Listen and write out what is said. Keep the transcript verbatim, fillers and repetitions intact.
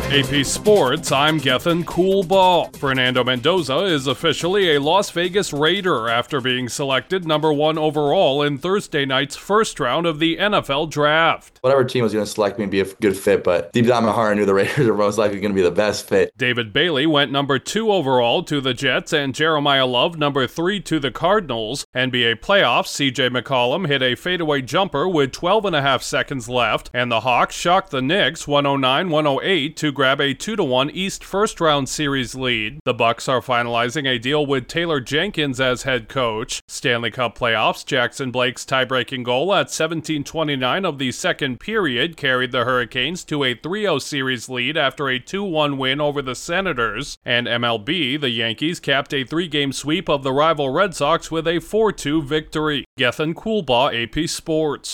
A P Sports, I'm Gethin Coolbaugh. Fernando Mendoza is officially a Las Vegas Raider after being selected number one overall in Thursday night's first round of the N F L Draft. Whatever team was going to select me would be a good fit, but deep down in my heart, I knew the Raiders were most likely going to be the best fit. David Bailey went number two overall to the Jets and Jeremiah Love number three to the Cardinals. N B A playoffs, C J McCollum hit a fadeaway jumper with twelve and a half seconds left, and the Hawks shocked the Knicks one oh nine one oh eight to grab a two to one East first-round series lead. The Bucks are finalizing a deal with Taylor Jenkins as head coach. Stanley Cup playoffs, Jackson Blake's tie-breaking goal at seventeen twenty-nine of the second period carried the Hurricanes to a three oh series lead after a two one win over the Senators. And M L B, the Yankees capped a three-game sweep of the rival Red Sox with a four two victory. Gethin Coolbaugh, A P Sports.